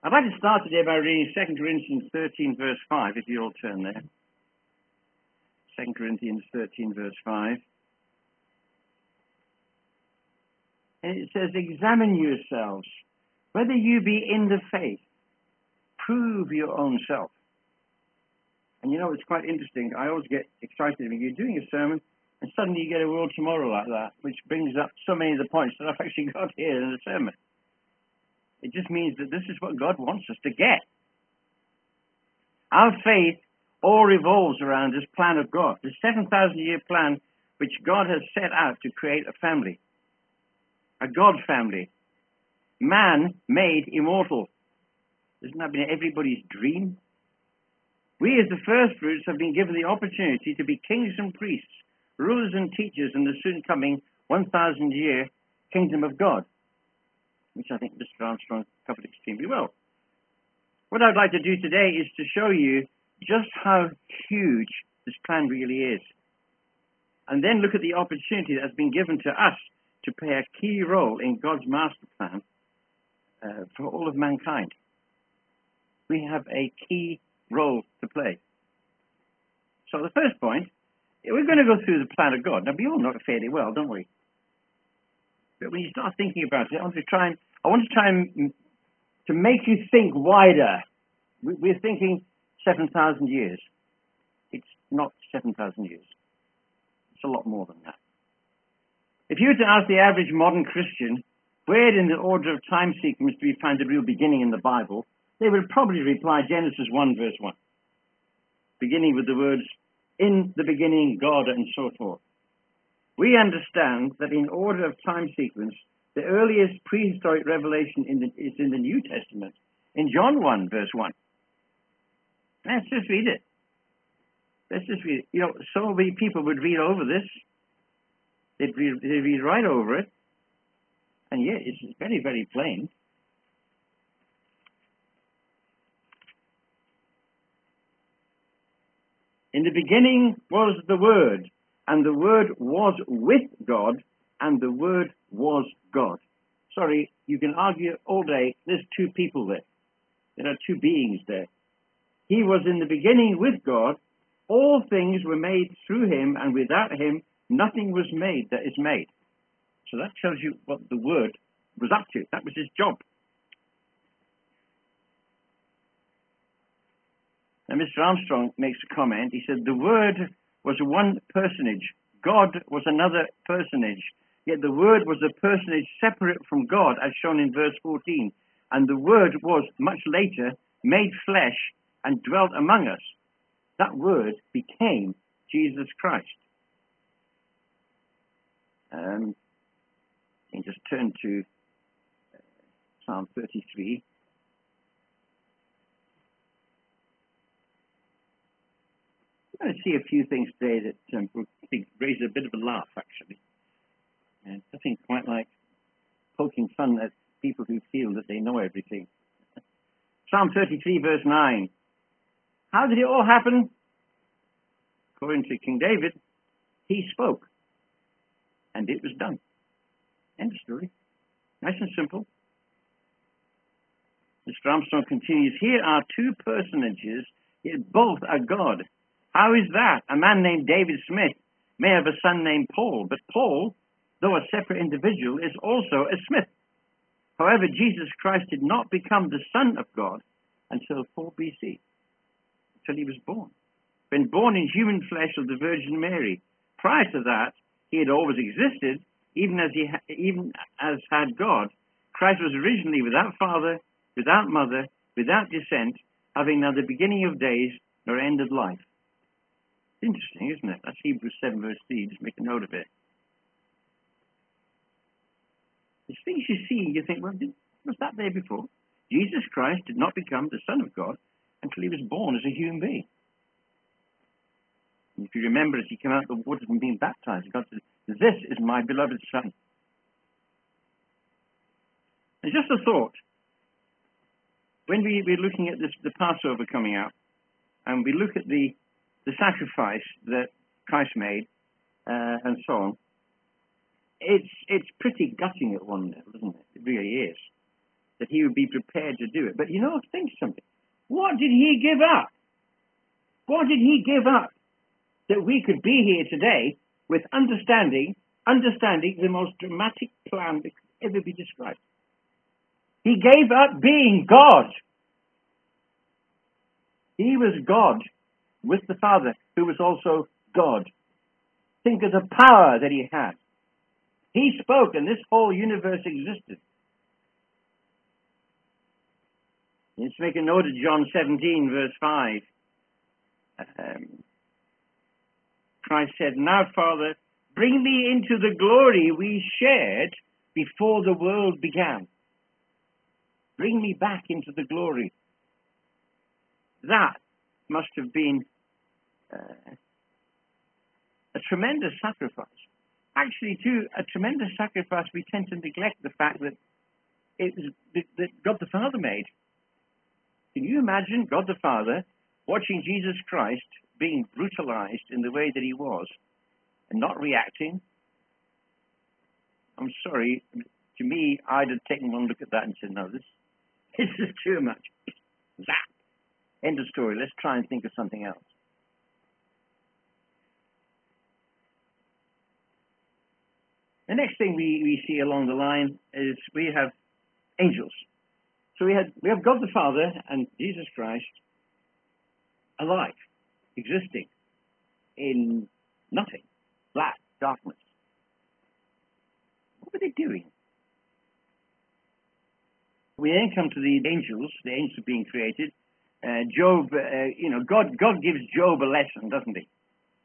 I'd like to start today by reading 2 Corinthians 13, verse 5, if you all turn there. 2 Corinthians 13, verse 5. And it says, examine yourselves, whether you be in the faith. Prove your own self. And you know, it's quite interesting. I always get excited when you're doing a sermon, and suddenly you get a word tomorrow like that, which brings up so many of the points that I've actually got here in the sermon. It just means that this is what God wants us to get. Our faith all revolves around this plan of God, the 7,000-year plan which God has set out to create a family, a God family, man made immortal. Isn't that been everybody's dream? We as the first fruits have been given the opportunity to be kings and priests, rulers and teachers in the soon coming 1,000-year kingdom of God, which I think Mr. Armstrong covered extremely well. What I'd like to do today is to show you just how huge this plan really is, and then look at the opportunity that has been given to us to play a key role in God's master plan for all of mankind. We have a key role to play. So the first point, we're going to go through the plan of God. Now, we all know it fairly well, don't we? But when you start thinking about it, I want to try and to make you think wider. We're thinking 7,000 years. It's not 7,000 years. It's a lot more than that. If you were to ask the average modern Christian where in the order of time sequence do we find the real beginning in the Bible, they would probably reply Genesis 1, verse 1, beginning with the words, in the beginning, God, and so forth. We understand that in order of time sequence, the earliest prehistoric revelation is in the New Testament, in John 1, verse 1. Let's just read it. Let's just read it. You know, so many people would read over this. They'd read right over it. And yet, it's very, very plain. In the beginning was the Word, and the Word was with God, and the Word was God. Sorry, you can argue all day. There's two people there. There are two beings there. He was in the beginning with God. All things were made through him, and without him, nothing was made that is made. So that tells you what the Word was up to. That was his job. Now, Mr. Armstrong makes a comment. He said, the Word was one personage. God was another personage. Yet the Word was a personage separate from God, as shown in verse 14. And the Word was, much later, made flesh and dwelt among us. That Word became Jesus Christ. You can just turn to Psalm 33. I'm going to see a few things today that will raise a bit of a laugh, actually. And nothing quite like poking fun at people who feel that they know everything. Psalm 33, verse 9. How did it all happen? According to King David, he spoke, and it was done. End of story. Nice and simple. Mr. Armstrong continues, here are two personages, yet both are God. How is that? A man named David Smith may have a son named Paul, but Paul, though a separate individual, is also a Smith. However, Jesus Christ did not become the Son of God until 4 BC, until he was born. When born in human flesh of the Virgin Mary. Prior to that, he had always existed, even as had God. Christ was originally without father, without mother, without descent, having neither beginning of days nor end of life. Interesting, isn't it? That's Hebrews 7, verse 3. Just make a note of it. There's things you see, you think, well, was that there before? Jesus Christ did not become the Son of God until he was born as a human being. And if you remember, as he came out of the waters and being baptized, God said, this is my beloved Son. And just a thought, when we're looking at the Passover coming up, and we look at the sacrifice that Christ made, and so on, it's pretty gutting at one level, isn't it? It really is. that he would be prepared to do it. But think something. What did he give up? What did he give up that we could be here today with understanding the most dramatic plan that could ever be described? He gave up being God. He was God with the Father, who was also God. Think of the power that he had. He spoke and this whole universe existed. Let's make a note of John 17, verse 5. Christ said, "Now, Father, bring me into the glory we shared before the world began." Bring me back into the glory. That must have been a tremendous sacrifice. Actually, too, a tremendous sacrifice. We tend to neglect the fact that it was that God the Father made. Can you imagine God the Father watching Jesus Christ being brutalized in the way that he was and not reacting? I'm sorry. To me, I'd have taken one look at that and said, no, this is too much. Zap. End of story. Let's try and think of something else. The next thing we see along the line is we have angels. So we have God the Father and Jesus Christ alive, existing in nothing, black, darkness. What were they doing? We then come to the angels being created. Job, God gives Job a lesson, doesn't he?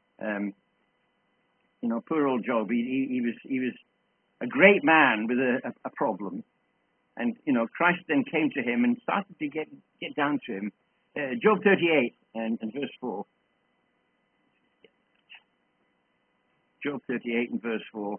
Poor old Job. He was a great man with a problem, and Christ then came to him and started to get down to him. Job 38 and verse 4. Job 38 and verse 4.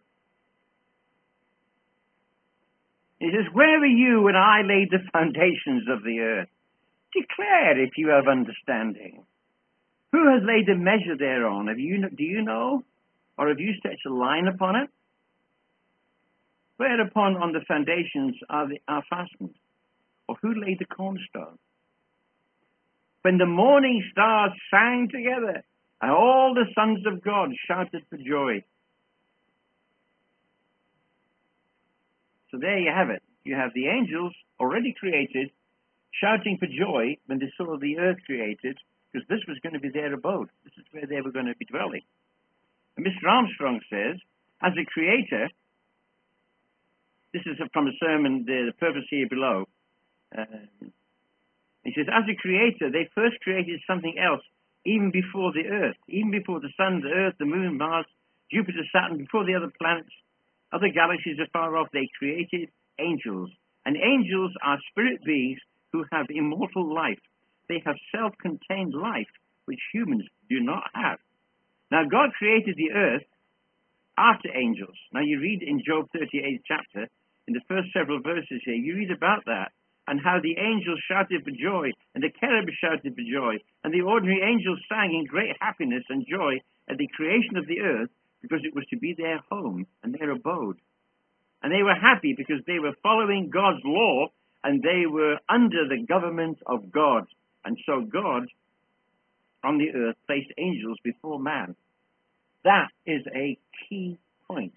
He says, "Where were you when I laid the foundations of the earth? Declare if you have understanding. Who has laid the measure thereon? Do you know? Or have you stretched a line upon it? Whereupon on the foundations are fastened? Or who laid the cornerstone? When the morning stars sang together, and all the sons of God shouted for joy." So there you have it. You have the angels already created, shouting for joy when they saw the earth created, because this was going to be their abode. This is where they were going to be dwelling. And Mr. Armstrong says, as a creator, this is from a sermon, the purpose here below. He says, as a creator, they first created something else, even before the earth, even before the sun, the earth, the moon, Mars, Jupiter, Saturn, before the other planets, other galaxies are far off. They created angels. And angels are spirit beings who have immortal life. They have self-contained life, which humans do not have. Now, God created the earth after angels. Now, you read in Job 38 chapter, in the first several verses here, you read about that, and how the angels shouted for joy, and the cherubs shouted for joy, and the ordinary angels sang in great happiness and joy at the creation of the earth, because it was to be their home and their abode. And they were happy because they were following God's law, and they were under the government of God. And so God, on the earth, placed angels before man. That is a key point.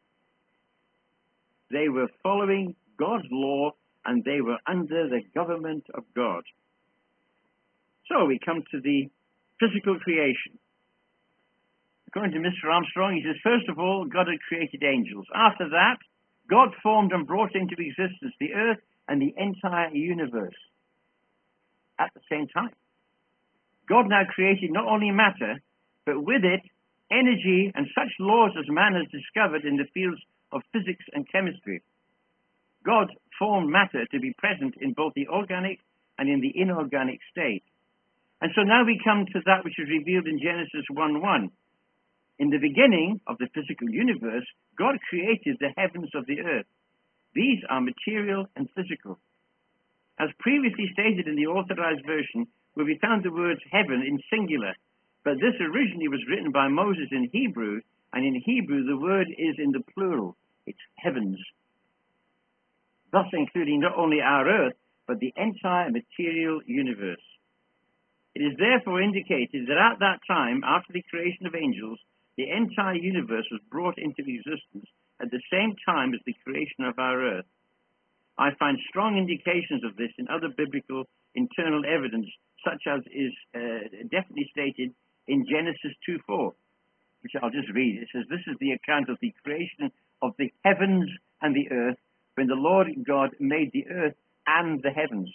They were following God's law, and they were under the government of God. So we come to the physical creation. According to Mr. Armstrong, he says, first of all, God had created angels. After that, God formed and brought into existence the earth and the entire universe at the same time. God now created not only matter, but with it, energy and such laws as man has discovered in the fields of physics and chemistry. God formed matter to be present in both the organic and in the inorganic state. And so now we come to that which is revealed in Genesis 1:1. In the beginning of the physical universe, God created the heavens of the earth. These are material and physical. As previously stated in the Authorized Version, where we found the words heaven in singular, but this originally was written by Moses in Hebrew, and in Hebrew the word is in the plural. It's heavens. thus including not only our earth, but the entire material universe. It is therefore indicated that at that time, after the creation of angels, the entire universe was brought into existence at the same time as the creation of our earth. I find strong indications of this in other biblical internal evidence, such as is definitely stated in Genesis 2:4, which I'll just read. It says, "This is the account of the creation of the heavens and the earth, when the Lord God made the earth and the heavens."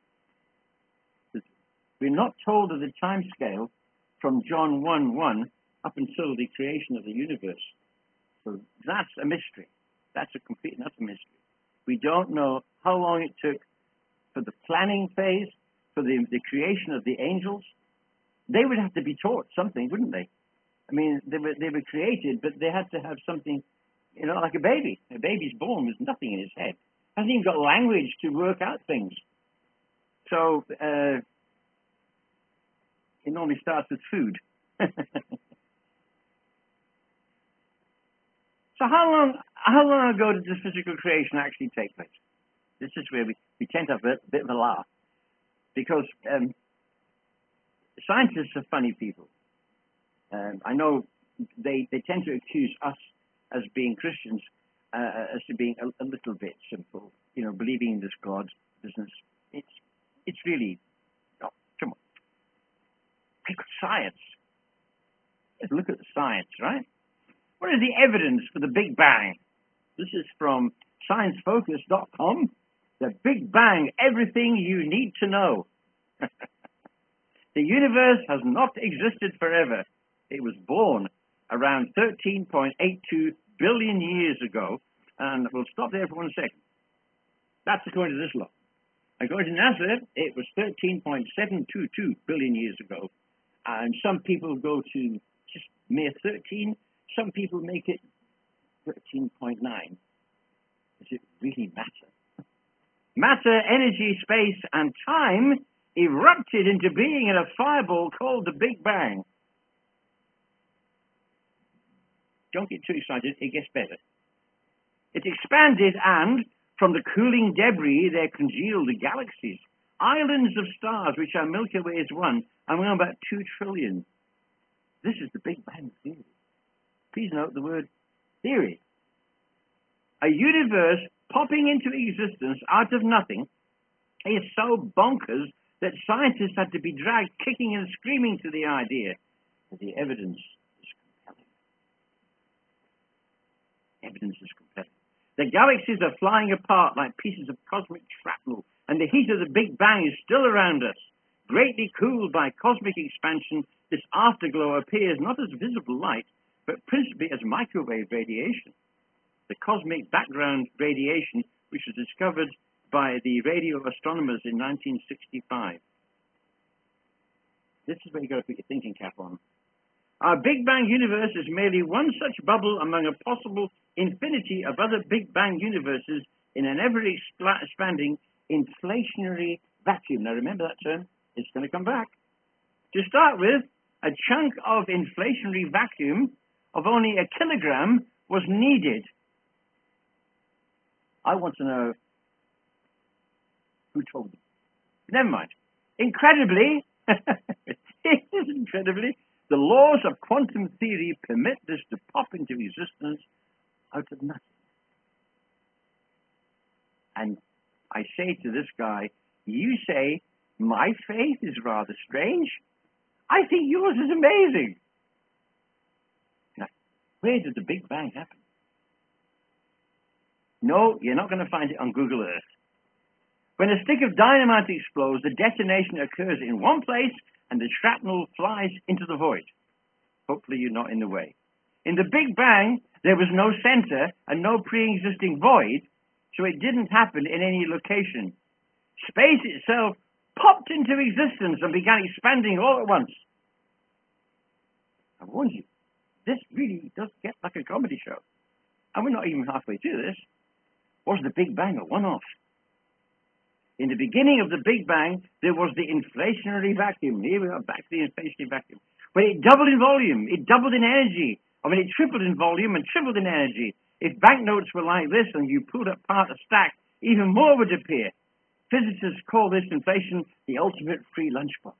We're not told of the time scale from John 1:1 up until the creation of the universe. So that's a mystery. That's a complete and utter mystery. We don't know how long it took for the planning phase, for the creation of the angels. They would have to be taught something, wouldn't they? I mean, they were created, but they had to have something, like a baby. A baby's born with nothing in his head. Hasn't even got language to work out things. So it normally starts with food. So how long ago did this physical creation actually take place? This is where we tend to have a bit of a laugh, because scientists are funny people. I know they tend to accuse us as being Christians as to being a little bit simple, believing in this God business. It's really, come on. Look at science. Let's look at the science, right? What is the evidence for the Big Bang? This is from sciencefocus.com. The Big Bang, everything you need to know. The universe has not existed forever. It was born around 13.82 billion years ago. And we'll stop there for 1 second. That's according to this law. According to NASA, it was 13.722 billion years ago. And some people go to just mere 13. Some people make it 13.9. Does it really matter? Matter, energy, space, and time erupted into being in a fireball called the Big Bang. Don't get too excited, it gets better. It expanded, and from the cooling debris there congealed the galaxies, islands of stars, which our Milky Way is one, and we're about 2 trillion. This is the Big Bang theory. Please note the word theory. A universe popping into existence out of nothing is so bonkers that scientists had to be dragged kicking and screaming to the idea. But the evidence is compelling. Evidence is compelling. The galaxies are flying apart like pieces of cosmic shrapnel, and the heat of the Big Bang is still around us. Greatly cooled by cosmic expansion, this afterglow appears not as visible light, but principally as microwave radiation. The cosmic background radiation, which was discovered by the radio astronomers in 1965. This is where you've got to put your thinking cap on. Our Big Bang universe is merely one such bubble among a possible infinity of other Big Bang universes in an ever-expanding inflationary vacuum. Now remember that term, it's going to come back. To start with, a chunk of inflationary vacuum of only a kilogram was needed. I want to know who told them. Never mind. Incredibly, the laws of quantum theory permit this to pop into existence out of nothing. And I say to this guy, you say, my faith is rather strange. I think yours is amazing. Now, where did the Big Bang happen? No, you're not going to find it on Google Earth. When a stick of dynamite explodes, the detonation occurs in one place and the shrapnel flies into the void. Hopefully you're not in the way. In the Big Bang, there was no center and no pre-existing void, so it didn't happen in any location. Space itself popped into existence and began expanding all at once. I warned you, this really does get like a comedy show. And we're not even halfway through this. Was the Big Bang a one-off? In the beginning of the Big Bang, there was the inflationary vacuum. Here we are back to the inflationary vacuum. But it doubled in volume. It doubled in energy. It tripled in volume and tripled in energy. If banknotes were like this and you pulled apart a stack, Even more would appear. Physicists call this inflation the ultimate free lunchbox.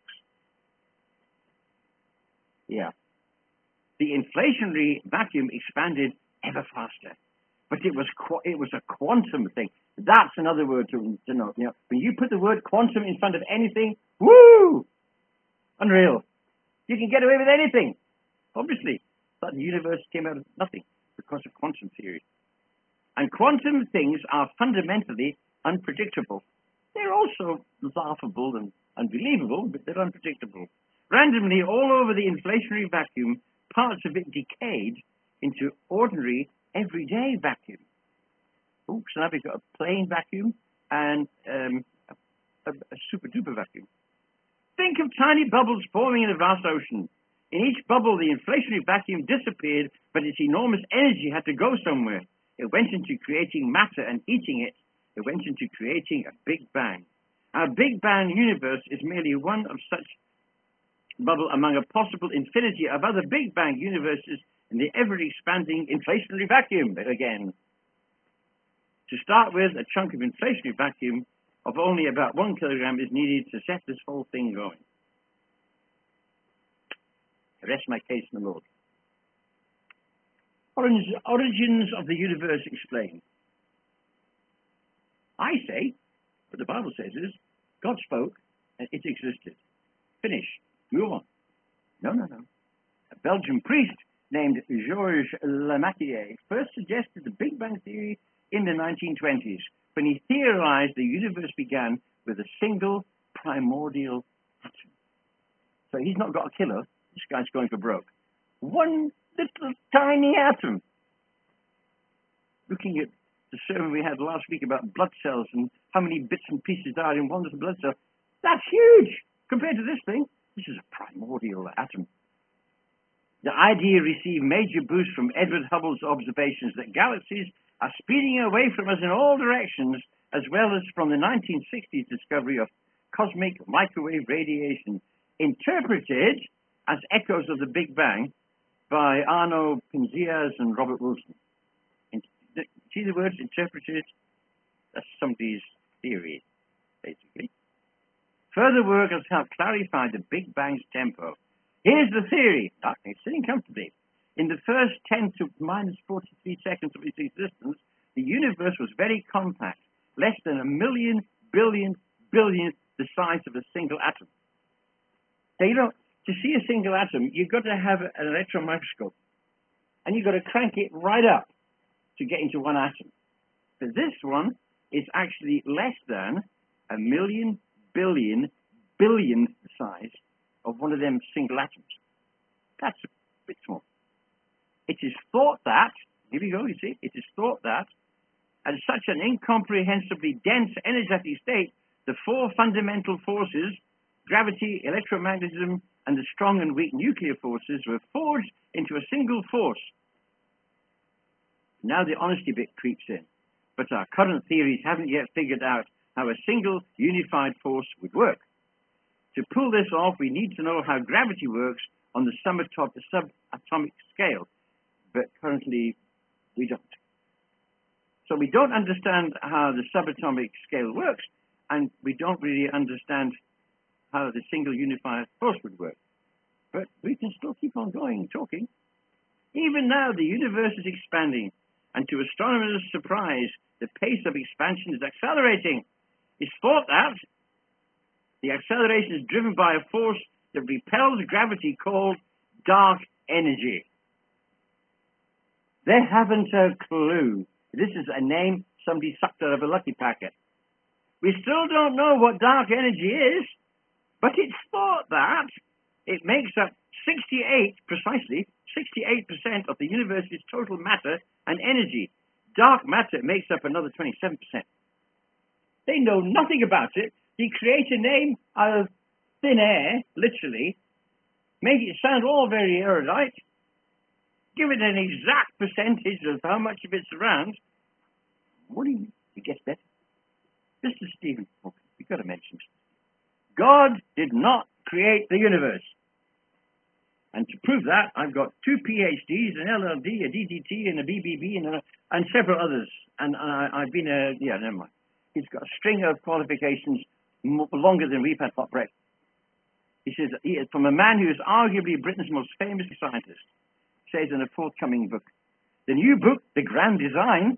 Yeah. The inflationary vacuum expanded ever faster. But it was a quantum thing. That's another word to note. You know, when you put the word quantum in front of anything, woo! Unreal. You can get away with anything. Obviously. But the universe came out of nothing because of quantum theory. And quantum things are fundamentally unpredictable. They're also laughable and unbelievable, but they're unpredictable. Randomly, all over the inflationary vacuum, parts of it decayed into ordinary, everyday vacuum. Oops, now we've got a plain vacuum and a super-duper vacuum. Think of tiny bubbles forming in a vast ocean. In each bubble, the inflationary vacuum disappeared, but its enormous energy had to go somewhere. It went into creating matter and heating it. It went into creating a Big Bang. Our Big Bang universe is merely one of such bubble among a possible infinity of other Big Bang universes in the ever-expanding inflationary vacuum again. To start with, a chunk of inflationary vacuum of only about 1 kilogram is needed to set this whole thing going. I rest my case in the Lord. Origins of the universe explained. I say, what the Bible says is, God spoke and it existed. Finish. Move on. No. A Belgian priest named Georges Lemaître first suggested the Big Bang theory in the 1920s when he theorized the universe began with a single primordial atom. So he's not got a killer. This guy's going for broke. One little tiny atom. Looking at the sermon we had last week about blood cells and how many bits and pieces are in one little blood cell, that's huge compared to this thing. This is a primordial atom. The idea received major boost from Edward Hubble's observations that galaxies are speeding away from us in all directions, as well as from the 1960s discovery of cosmic microwave radiation, interpreted as echoes of the Big Bang by Arno Penzias and Robert Wilson. See the words interpreted? That's somebody's theory, basically. Further work has helped clarify the Big Bang's tempo. Here's the theory. It's sitting comfortably. In the first 10 to minus 43 seconds of its existence, the universe was very compact, less than a million, billion, billionth the size of a single atom. So, you know, to see a single atom, you've got to have an electron microscope, and you've got to crank it right up to get into one atom. But this one is actually less than a million, billion, billionth the size of one of them single atoms. That's a bit small. It is thought that, here we go, you see, it is thought that at such an incomprehensibly dense energetic state, the four fundamental forces, gravity, electromagnetism, and the strong and weak nuclear forces, were forged into a single force. Now the honesty bit creeps in, but our current theories haven't yet figured out how a single unified force would work. To pull this off, we need to know how gravity works on the subatomic scale, but currently we don't. So we don't understand how the subatomic scale works, and we don't really understand how the single unified force would work. But we can still keep on going, talking. Even now, the universe is expanding, and to astronomers' surprise, the pace of expansion is accelerating. It's thought that the acceleration is driven by a force that repels gravity called dark energy. They haven't a clue. This is a name somebody sucked out of a lucky packet. We still don't know what dark energy is, but it's thought that it makes up 68% of the universe's total matter and energy. Dark matter makes up another 27%. They know nothing about it. They create a name out of thin air, literally, make it sound all very erudite, give it an exact percentage of how much of it surrounds. What do you mean? It gets better. Mr. Stephen Hawking, we've got to mention this. God did not create the universe. And to prove that, I've got 2 PhDs, an LLD, a DDT, and a BBB, and several others. And I've been never mind. He's got a string of qualifications longer than we've had hot breakfast. He says, from a man who is arguably Britain's most famous scientist, says in a forthcoming book. The new book, The Grand Design,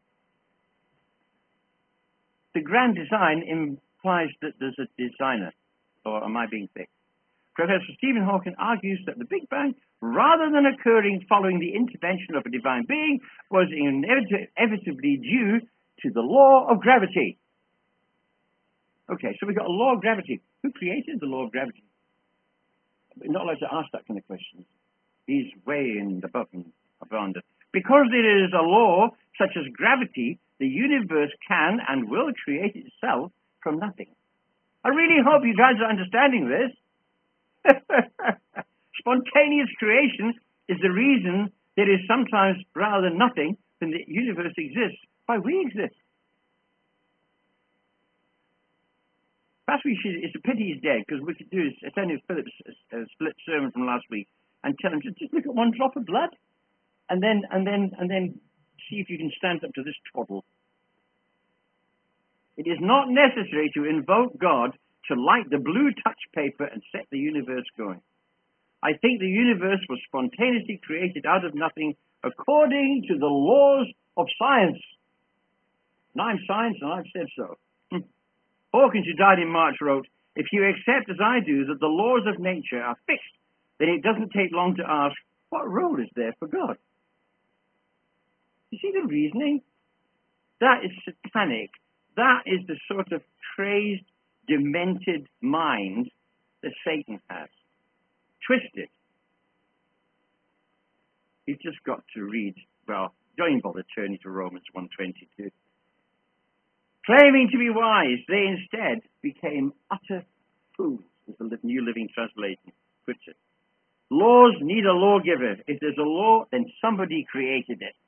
the grand design implies that there's a designer, or am I being thick? Professor Stephen Hawking argues that the Big Bang, rather than occurring following the intervention of a divine being, was inevitably due to the law of gravity. Okay, so we've got a law of gravity. Who created the law of gravity? We're not allowed to ask that kind of question. He's way in the bottom of under. Because there is a law such as gravity, the universe can and will create itself from nothing. I really hope you guys are understanding this. Spontaneous creation is the reason there is sometimes rather than nothing than the universe exists. Why we exist. Perhaps we should, it's a pity he's dead, because we could do is attend Philip's split sermon from last week and tell him, just look at one drop of blood and then see if you can stand up to this twaddle. It is not necessary to invoke God to light the blue touch paper and set the universe going. I think the universe was spontaneously created out of nothing according to the laws of science. And I'm science and I've said so. Hawkins, who died in March, wrote, if you accept as I do that the laws of nature are fixed, then it doesn't take long to ask, what role is there for God? You see the reasoning? That is satanic. That is the sort of crazed, demented mind that Satan has. Twisted. You've just got to read, well, don't even bother turning to Romans 1:22. Claiming to be wise, they instead became utter fools, as the New Living Translation puts it. Laws need a lawgiver. If there's a law, then somebody created it.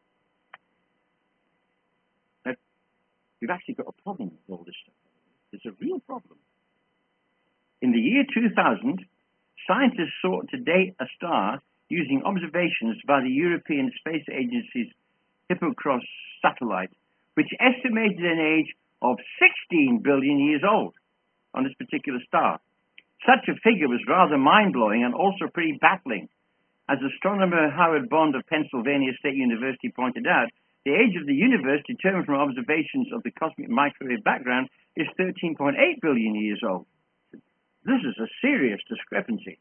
Now, we've actually got a problem with all this stuff. There's a real problem. In the year 2000, scientists sought to date a star using observations by the European Space Agency's Hippocros satellite, which estimated an age of 16 billion years old on this particular star. Such a figure was rather mind-blowing and also pretty baffling. As astronomer Howard Bond of Pennsylvania State University pointed out, the age of the universe, determined from observations of the cosmic microwave background, is 13.8 billion years old. This is a serious discrepancy.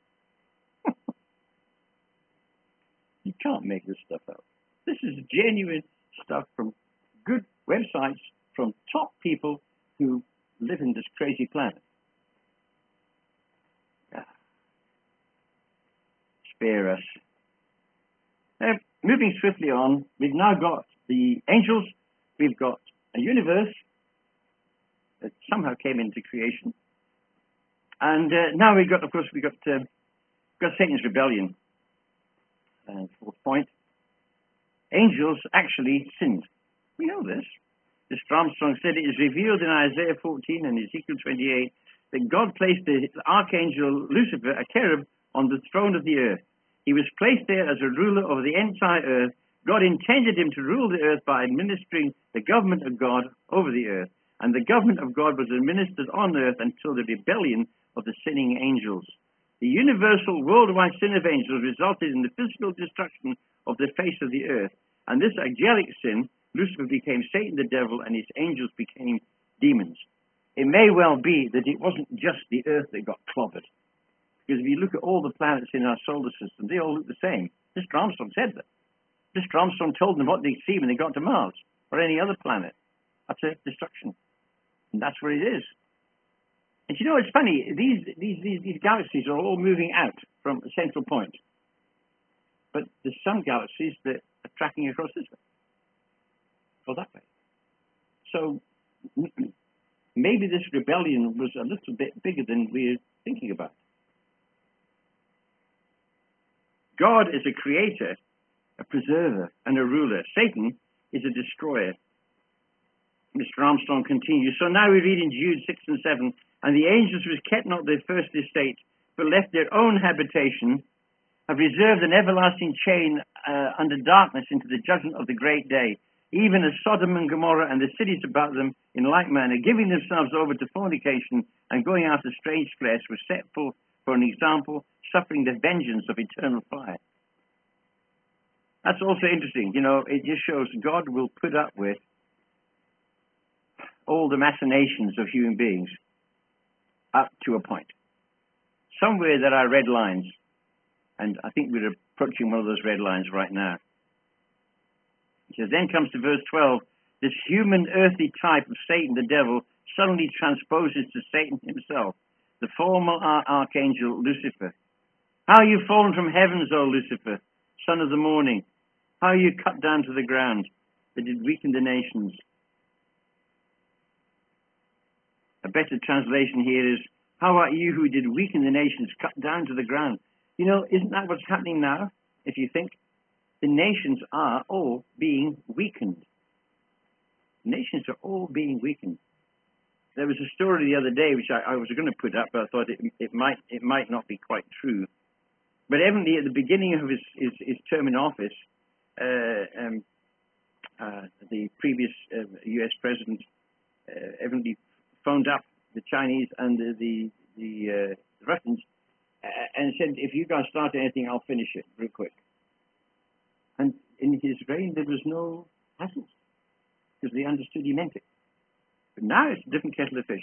You can't make this stuff up. This is genuine stuff from good websites from top people who live in this crazy planet. Spare us. Moving swiftly on, we've now got the angels, we've got a universe that somehow came into creation, and now we've got, of course, we've got Satan's rebellion. Fourth point, angels actually sinned. We know this. Mr. Armstrong said it is revealed in Isaiah 14 and Ezekiel 28 that God placed the archangel Lucifer, a cherub, on the throne of the earth. He was placed there as a ruler over the entire earth. God intended him to rule the earth by administering the government of God over the earth. And the government of God was administered on earth until the rebellion of the sinning angels. The universal worldwide sin of angels resulted in the physical destruction of the face of the earth. And this angelic sin, Lucifer became Satan the devil and his angels became demons. It may well be that it wasn't just the earth that got clobbered. Because if you look at all the planets in our solar system, they all look the same. Mr. Armstrong said that. Mr. Armstrong told them what they'd see when they got to Mars or any other planet. That's Earth destruction. And that's where it is. And you know, it's funny, these galaxies are all moving out from a central point. But there's some galaxies that are tracking across this way. Or that way. So maybe this rebellion was a little bit bigger than we're thinking about. God is a creator, a preserver, and a ruler. Satan is a destroyer. Mr. Armstrong continues, so now we read in Jude 6 and 7, and the angels which kept not their first estate, but left their own habitation, have reserved an everlasting chain under darkness into the judgment of the great day. even as Sodom and Gomorrah and the cities about them in like manner, giving themselves over to fornication and going after strange flesh, were set forth for an example, suffering the vengeance of eternal fire. That's also interesting. You know, it just shows God will put up with all the machinations of human beings up to a point. Somewhere there are red lines, and I think we're approaching one of those red lines right now. It says, then comes to verse 12, this human earthly type of Satan, the devil, suddenly transposes to Satan himself, the former archangel Lucifer. How are you fallen from heavens, O Lucifer, son of the morning? How are you cut down to the ground, that did weaken the nations? A better translation here is, how are you who did weaken the nations cut down to the ground? You know, isn't that what's happening now, if you think? The nations are all being weakened. Nations are all being weakened. There was a story the other day which I was going to put up, but I thought it might not be quite true. But evidently, at the beginning of his term in office, the previous U.S. president evidently phoned up the Chinese and the Russians and said, "If you guys start anything, I'll finish it real quick." And in his reign, there was no hassles, because they understood he meant it. But now it's a different kettle of fish.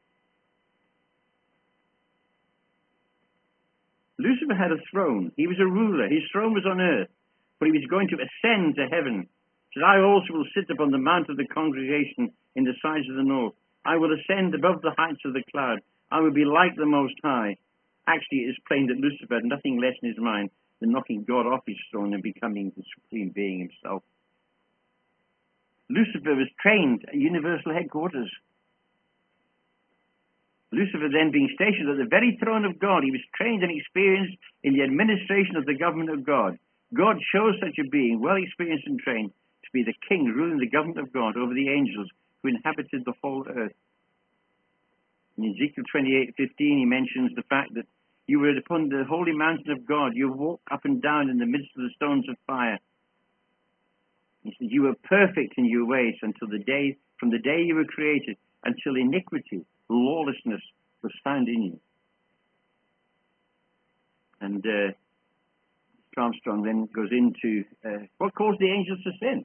Lucifer had a throne. He was a ruler. His throne was on earth, but he was going to ascend to heaven. He said, I also will sit upon the mount of the congregation in the sides of the north. I will ascend above the heights of the cloud. I will be like the Most High. Actually, it is plain that Lucifer had nothing less in his mind than knocking God off his throne and becoming the supreme being himself. Lucifer was trained at Universal Headquarters. Lucifer then being stationed at the very throne of God, he was trained and experienced in the administration of the government of God. God chose such a being, well experienced and trained, to be the king ruling the government of God over the angels who inhabited the whole earth. In Ezekiel 28:15, he mentions the fact that you were upon the holy mountain of God. You walked up and down in the midst of the stones of fire. He said, you were perfect in your ways from the day you were created, until iniquity, lawlessness was found in you. And Armstrong then goes into what caused the angels to sin.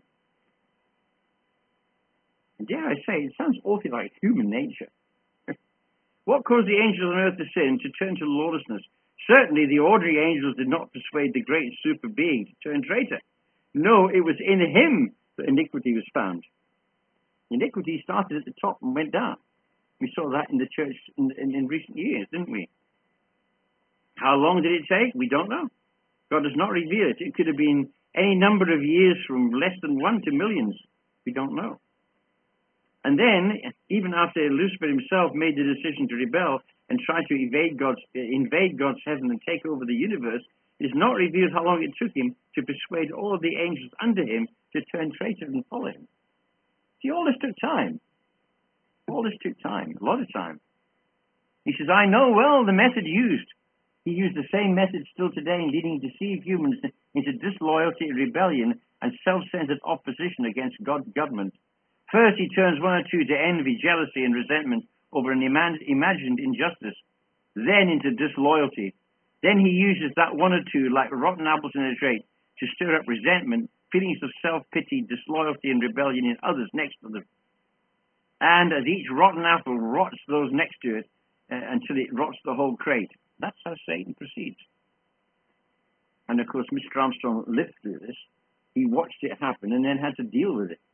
And dare I say, it sounds awfully like human nature. What caused the angels on earth to sin, to turn to lawlessness? Certainly the ordinary angels did not persuade the great super being to turn traitor. No, it was in him that iniquity was found. Iniquity started at the top and went down. We saw that in the church in recent years, didn't we? How long did it take? We don't know. God does not reveal it. It could have been any number of years, from less than 1 to millions. We don't know. And then, even after Lucifer himself made the decision to rebel and try to invade God's heaven and take over the universe, it is not revealed how long it took him to persuade all of the angels under him to turn traitor and follow him. See, all this took time. All this took time, a lot of time. He says, I know well the method used. He used the same method still today in leading deceived humans into disloyalty, rebellion, and self-centered opposition against God's government. First, he turns one or two to envy, jealousy, and resentment over an imagined injustice, then into disloyalty. Then he uses that one or two, like rotten apples in a tree, to stir up resentment, feelings of self-pity, disloyalty, and rebellion in others next to them. And as each rotten apple rots those next to it until it rots the whole crate. That's how Satan proceeds. And of course, Mr. Armstrong lived through this. He watched it happen and then had to deal with it.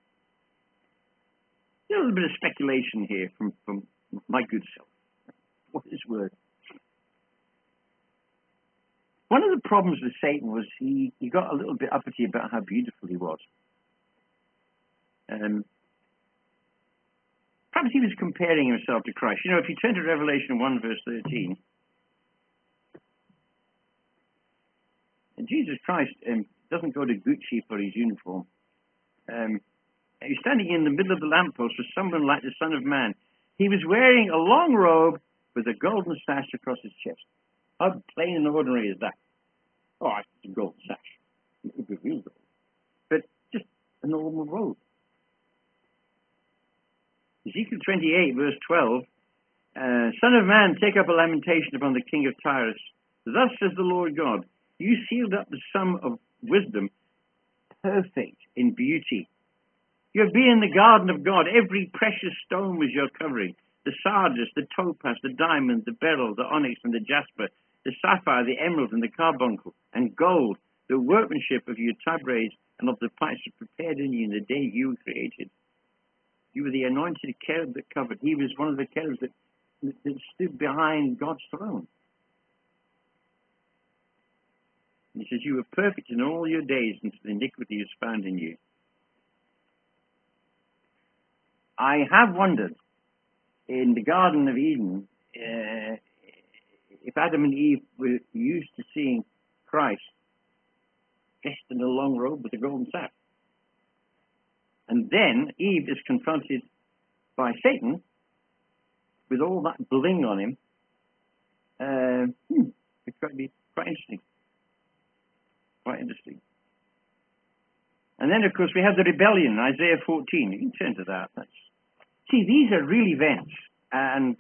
A little bit of speculation here from my good self. What is word? One of the problems with Satan was he got a little bit uppity about how beautiful he was. Perhaps he was comparing himself to Christ. You know, if you turn to Revelation 1, verse 13, Jesus Christ doesn't go to Gucci for his uniform. He's standing in the middle of the lamppost with someone like the Son of Man. He was wearing a long robe with a golden sash across his chest. How plain and ordinary is that? Oh, it's a golden sash. It would be real gold. But just a normal road. Ezekiel 28, verse 12, Son of man, take up a lamentation upon the king of Tyrus. Thus says the Lord God, you sealed up the sum of wisdom, perfect in beauty. You have been in the garden of God. Every precious stone was your covering. The sardius, the topaz, the diamond, the beryl, the onyx, and the jasper, the sapphire, the emerald, and the carbuncle, and gold, the workmanship of your Tabriz and of the pipes prepared in you in the day you were created. You were the anointed cherub that covered. He was one of the cherubs that stood behind God's throne. And he says, you were perfect in all your days until iniquity is found in you. I have wondered, in the Garden of Eden, if Adam and Eve were used to seeing Christ dressed in a long robe with a golden staff. And then Eve is confronted by Satan with all that bling on him. It's going to be quite interesting. Quite interesting. And then, of course, we have the rebellion, Isaiah 14. You can turn to that. See, these are real events. And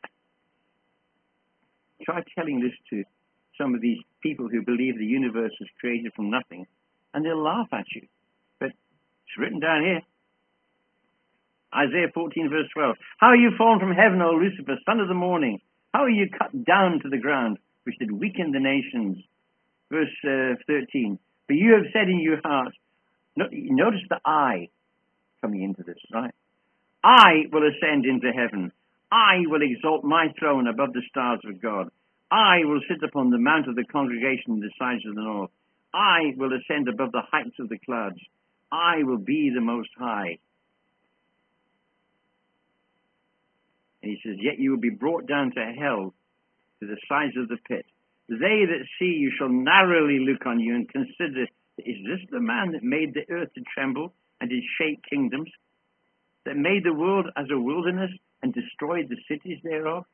try telling this to some of these people who believe the universe was created from nothing, and they'll laugh at you. But it's written down here. Isaiah 14, verse 12. How are you fallen from heaven, O Lucifer, son of the morning? How are you cut down to the ground, which did weaken the nations? Verse 13. For you have said in your heart, notice the I coming into this, right? I will ascend into heaven. I will exalt my throne above the stars of God. I will sit upon the mount of the congregation in the sides of the north. I will ascend above the heights of the clouds. I will be the Most High. And he says, yet you will be brought down to hell, to the sides of the pit. They that see you shall narrowly look on you and consider, is this the man that made the earth to tremble and did shake kingdoms, that made the world as a wilderness and destroyed the cities thereof?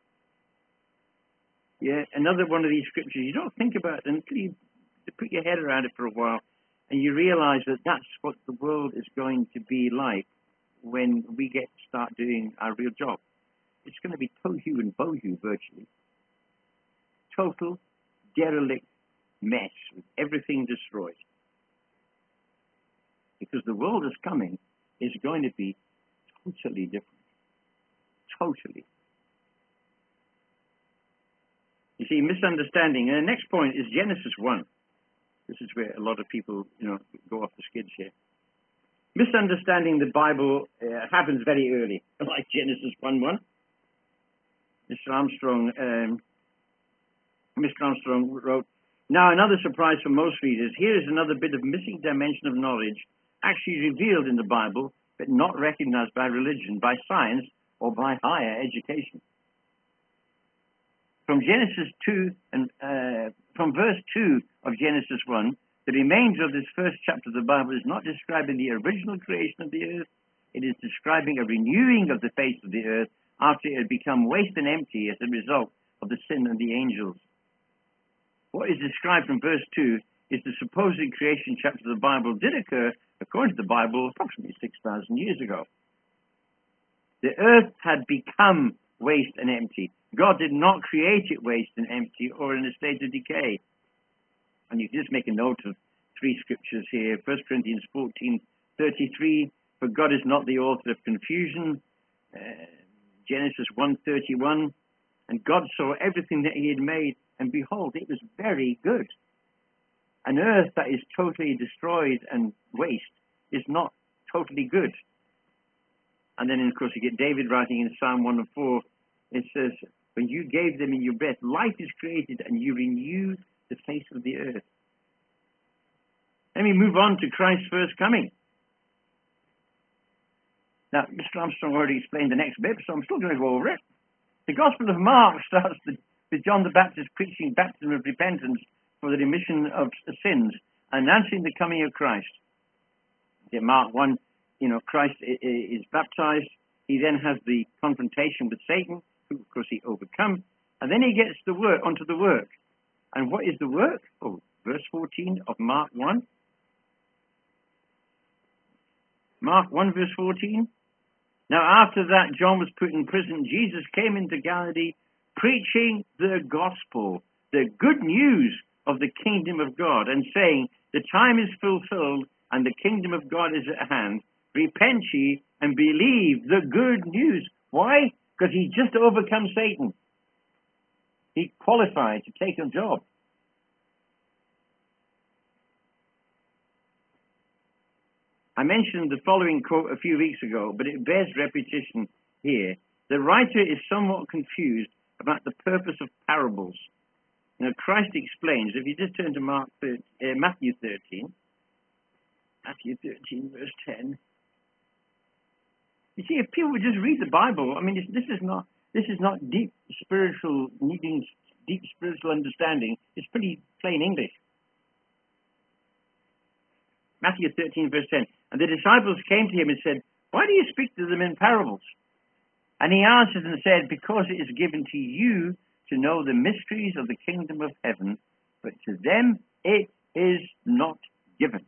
Yeah, another one of these scriptures, you don't think about it until you put your head around it for a while, and you realize that that's what the world is going to be like when we start doing our real job. It's going to be tohu and bohu virtually. Total derelict mess with everything destroyed. Because the world is coming is going to be totally different. Totally. You see, misunderstanding. And the next point is Genesis 1. This is where a lot of people, go off the skids here. Misunderstanding the Bible happens very early, like Genesis 1:1. Mr. Armstrong wrote, now another surprise for most readers. Here is another bit of missing dimension of knowledge actually revealed in the Bible, but not recognized by religion, by science, or by higher education. From Genesis 2 and from verse 2 of Genesis 1, the remainder of this first chapter of the Bible is not describing the original creation of the earth. It is describing a renewing of the face of the earth after it had become waste and empty as a result of the sin of the angels. What is described from verse 2 is the supposed creation chapter of the Bible did occur, according to the Bible, approximately 6,000 years ago. The earth had become waste and empty. God did not create it waste and empty or in a state of decay. And you can just make a note of three scriptures here. 1 Corinthians 14:33, for God is not the author of confusion. Genesis 1:31, and God saw everything that he had made, and behold, it was very good. An earth that is totally destroyed and waste is not totally good. And then, of course, you get David writing in Psalm 104, it says, when you gave them in your breath, life is created, and you renew the face of the earth. Let me move on to Christ's first coming. Now, Mr. Armstrong already explained the next bit, so I'm still going to go over it. The Gospel of Mark starts with John the Baptist preaching baptism of repentance for the remission of sins, announcing the coming of Christ. In Mark 1, Christ is baptized. He then has the confrontation with Satan, who, of course, he overcomes. And then he gets onto the work. And what is the work? Oh, verse 14 of Mark 1. Mark 1 verse 14. Now after that John was put in prison, Jesus came into Galilee preaching the gospel, the good news of the kingdom of God, and saying, the time is fulfilled and the kingdom of God is at hand. Repent ye and believe the good news. Why? Because he just overcome Satan. He qualified to take a job. I mentioned the following quote a few weeks ago, but it bears repetition here. The writer is somewhat confused about the purpose of parables. Now, Christ explains, if you just turn to Matthew 13, verse 10. You see, if people would just read the Bible, I mean, this is not deep spiritual, needing deep spiritual understanding. It's pretty plain English. Matthew 13, verse 10. And the disciples came to him and said, why do you speak to them in parables? And he answered and said, because it is given to you to know the mysteries of the kingdom of heaven, but to them it is not given.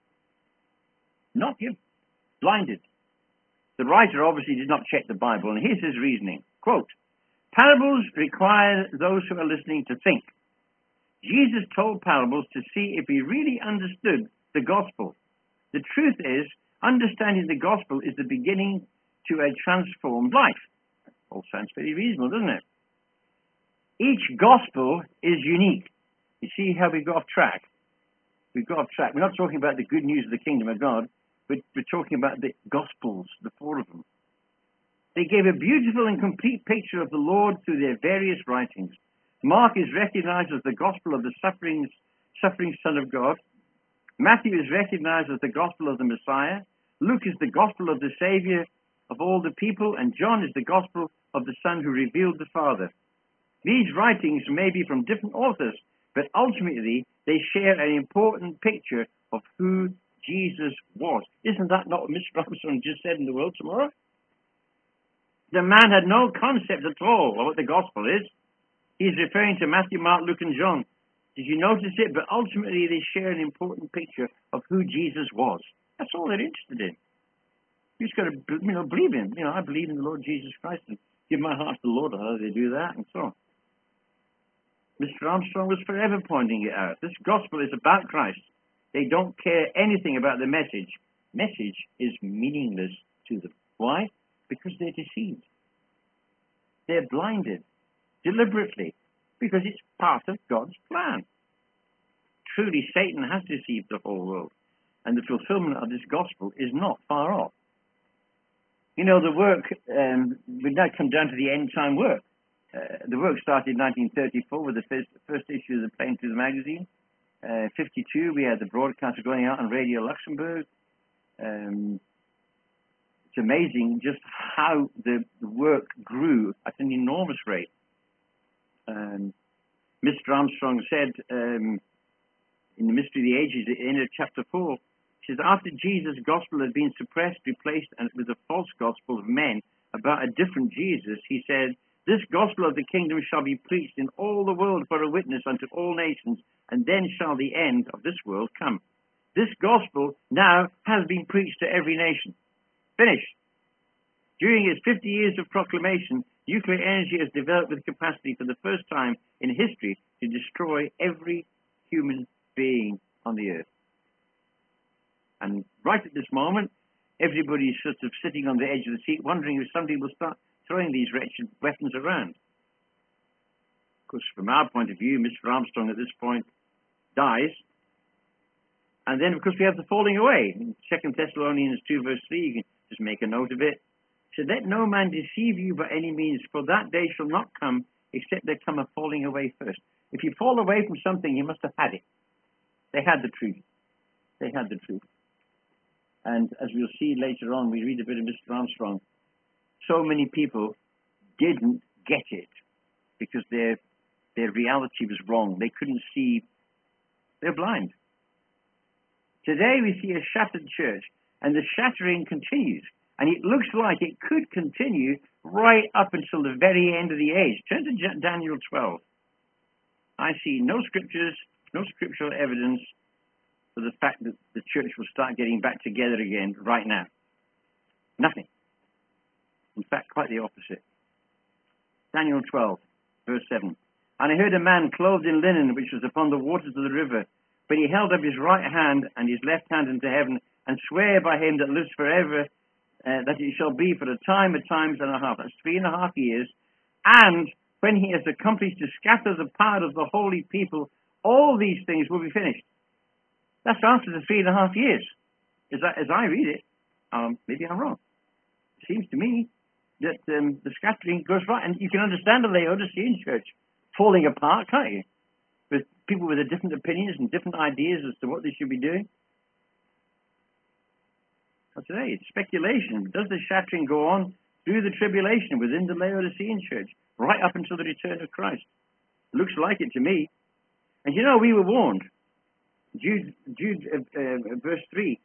Not given. Blinded. The writer obviously did not check the Bible, and here's his reasoning. Quote, parables require those who are listening to think. Jesus told parables to see if he really understood the gospel. The truth is, understanding the gospel is the beginning to a transformed life. All sounds pretty reasonable, doesn't it? Each gospel is unique. You see how we got off track? We've got off track. We're not talking about the good news of the kingdom of God, but we're talking about the gospels, the four of them. They gave a beautiful and complete picture of the Lord through their various writings. Mark is recognized as the gospel of the suffering Son of God. Matthew is recognized as the gospel of the Messiah. Luke is the gospel of the Savior of all the people, and John is the gospel of the Son who revealed the Father. These writings may be from different authors, but ultimately they share an important picture of who Jesus was. Isn't that not what Mr. Armstrong just said in The World Tomorrow? The man had no concept at all of what the gospel is. He's referring to Matthew, Mark, Luke, and John. Did you notice it? But ultimately they share an important picture of who Jesus was. That's all they're interested in. You just got to, believe him. I believe in the Lord Jesus Christ and give my heart to the Lord. How do they do that? And so on. Mr. Armstrong was forever pointing it out. This gospel is about Christ. They don't care anything about the message. Message is meaningless to them. Why? Because they're deceived. They're blinded deliberately because it's part of God's plan. Truly, Satan has deceived the whole world, and the fulfillment of this gospel is not far off. The work, we've now come down to the end time work. The work started in 1934 with the first issue of the Plain Truth magazine. 52, we had the broadcaster going out on Radio Luxembourg. It's amazing just how the work grew at an enormous rate. Mr. Armstrong said in The Mystery of the Ages, at the end of chapter 4, he says, after Jesus' gospel had been suppressed, replaced with a false gospel of men about a different Jesus, he said, this gospel of the kingdom shall be preached in all the world for a witness unto all nations, and then shall the end of this world come. This gospel now has been preached to every nation. Finished. During its 50 years of proclamation, nuclear energy has developed with capacity for the first time in history to destroy every human being on the earth. And right at this moment, everybody's sort of sitting on the edge of the seat, wondering if somebody will start throwing these wretched weapons around. Of course, from our point of view, Mr. Armstrong at this point dies. And then, of course, we have the falling away. In 2 Thessalonians 2, verse 3, you can just make a note of it. So let no man deceive you by any means, for that day shall not come, except there come a falling away first. If you fall away from something, you must have had it. They had the truth. They had the truth. And as we'll see later on, we read a bit of Mr. Armstrong, so many people didn't get it because their reality was wrong. They couldn't see. They're blind. Today we see a shattered church, and the shattering continues. And it looks like it could continue right up until the very end of the age. Turn to Daniel 12. I see no scriptures, no scriptural evidence for the fact that the church will start getting back together again right now. Nothing. In fact, quite the opposite. Daniel 12, verse 7. And I heard a man clothed in linen, which was upon the waters of the river. But he held up his right hand and his left hand into heaven, and sware by him that lives forever, that it shall be for a time, and a half. That's 3.5 years. And when he has accomplished to scatter the part of the holy people, all these things will be finished. That's after the 3.5 years. As I read it, maybe I'm wrong. It seems to me that the scattering goes right. And you can understand the Laodicean church falling apart, can't you? With people with different opinions and different ideas as to what they should be doing. But today, it's speculation. Does the shattering go on through the tribulation within the Laodicean church, right up until the return of Christ? Looks like it to me. And you know, we were warned. Jude verse 3.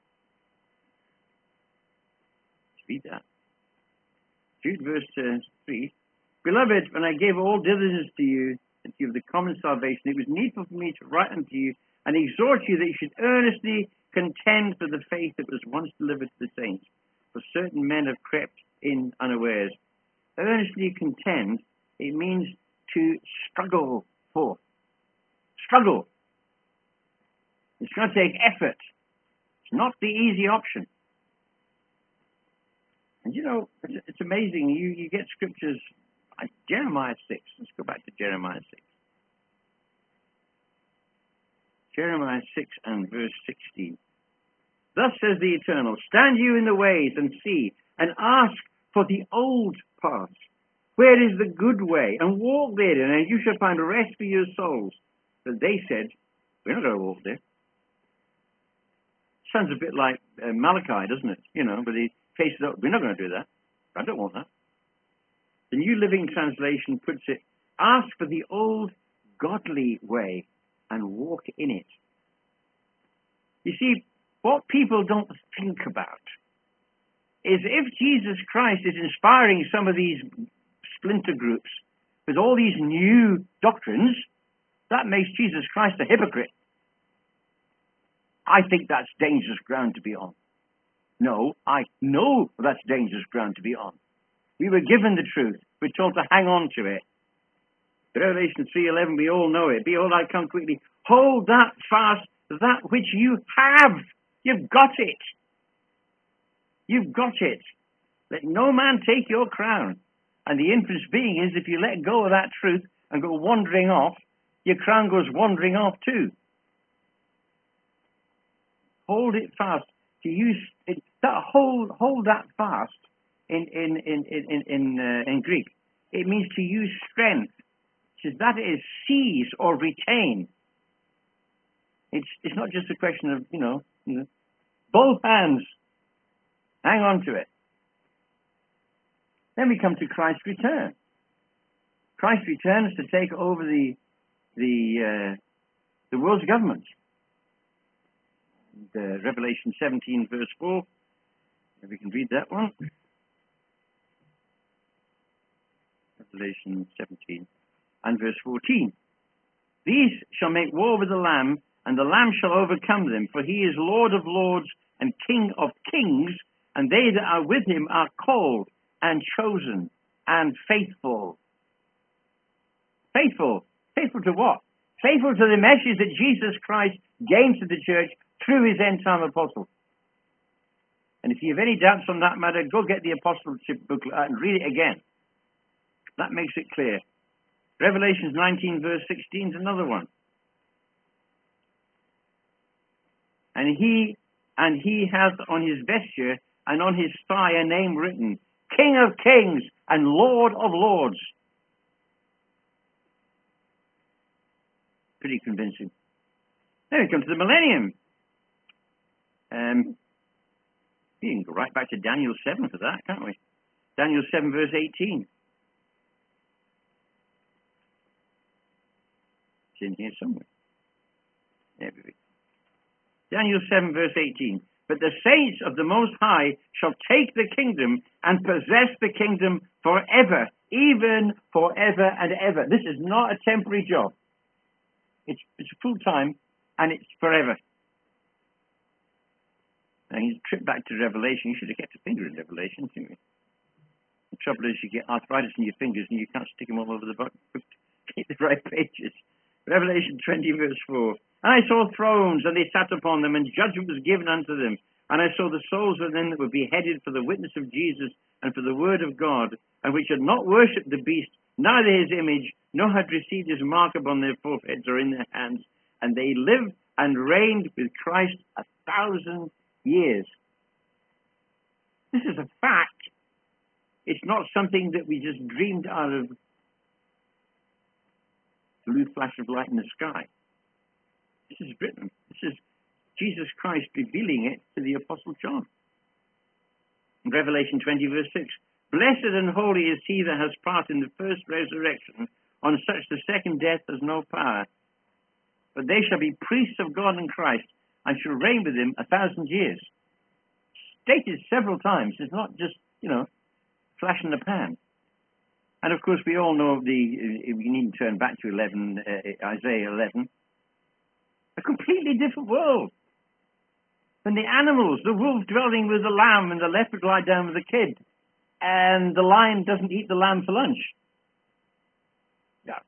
Let's read that. Jude verse 3. Beloved, when I gave all diligence to you, and to you of the common salvation, it was needful for me to write unto you and exhort you that you should earnestly contend for the faith that was once delivered to the saints. For certain men have crept in unawares. Earnestly contend, it means to struggle for. Struggle. It's going to take effort. It's not the easy option. And you know, it's amazing. You get scriptures like Jeremiah 6. Let's go back to Jeremiah 6. Jeremiah 6 and verse 16. Thus says the Eternal, stand you in the ways and see, and ask for the old paths. Where is the good way? And walk therein, and you shall find rest for your souls. But they said, we're not going to walk there. Sounds a bit like Malachi, doesn't it? You know, but he faces up, we're not going to do that. I don't want that. The New Living Translation puts it, ask for the old godly way and walk in it. You see, what people don't think about is if Jesus Christ is inspiring some of these splinter groups with all these new doctrines, that makes Jesus Christ a hypocrite. I think that's dangerous ground to be on. No, I know that's dangerous ground to be on. We were given the truth. We're told to hang on to it. Revelation 3:11, we all know it. Behold, I come quickly. Hold that fast, that which you have. You've got it. You've got it. Let no man take your crown. And the inference being is if you let go of that truth and go wandering off, your crown goes wandering off too. Hold it fast. To use it, that hold that fast in Greek. It means to use strength. It says that is seize or retain. It's not just a question of, you know, both hands. Hang on to it. Then we come to Christ's return. Christ returns to take over the world's government. Revelation 17 verse 4. If we can read that one. Revelation 17 and verse 14. These shall make war with the Lamb, and the Lamb shall overcome them, for he is Lord of lords and King of kings, and they that are with him are called and chosen and faithful. Faithful. Faithful to what? Faithful to the message that Jesus Christ gave to the church through his end-time apostles. And if you have any doubts on that matter, go get the apostleship booklet out and read it again. That makes it clear. Revelation 19 verse 16 is another one. And he hath on his vesture and on his thigh a name written, King of kings and Lord of lords. Pretty convincing. Then we come to the millennium. We can go right back to Daniel 7 for that, can't we? Daniel 7 verse 18. It's in here somewhere. There we go. Daniel 7 verse 18. But the saints of the Most High shall take the kingdom and possess the kingdom forever, even forever and ever. This is not a temporary job. It's full time and it's forever. And you trip back to Revelation. You should have kept a finger in Revelation, shouldn't you? The trouble is you get arthritis in your fingers and you can't stick them all over the book to get the right pages. Revelation 20 verse 4. And I saw thrones, and they sat upon them, and judgment was given unto them. And I saw the souls of them that were beheaded for the witness of Jesus and for the word of God, and which had not worshipped the beast, neither his image, nor had received his mark upon their foreheads or in their hands. And they lived and reigned with Christ 1,000 years. This is a fact. It's not something that we just dreamed out of the blue flash of light in the sky. This is written. This is Jesus Christ revealing it to the Apostle John. In Revelation 20 verse 6, blessed and holy is he that has part in the first resurrection. On such the second death has no power. But they shall be priests of God and Christ, and shall reign with him 1,000 years. Stated several times. It's not just, flash in the pan. And of course, we all know we need to turn back to Isaiah 11. A completely different world. When the animals, the wolf dwelling with the lamb, and the leopard lie down with the kid, and the lion doesn't eat the lamb for lunch. Yeah.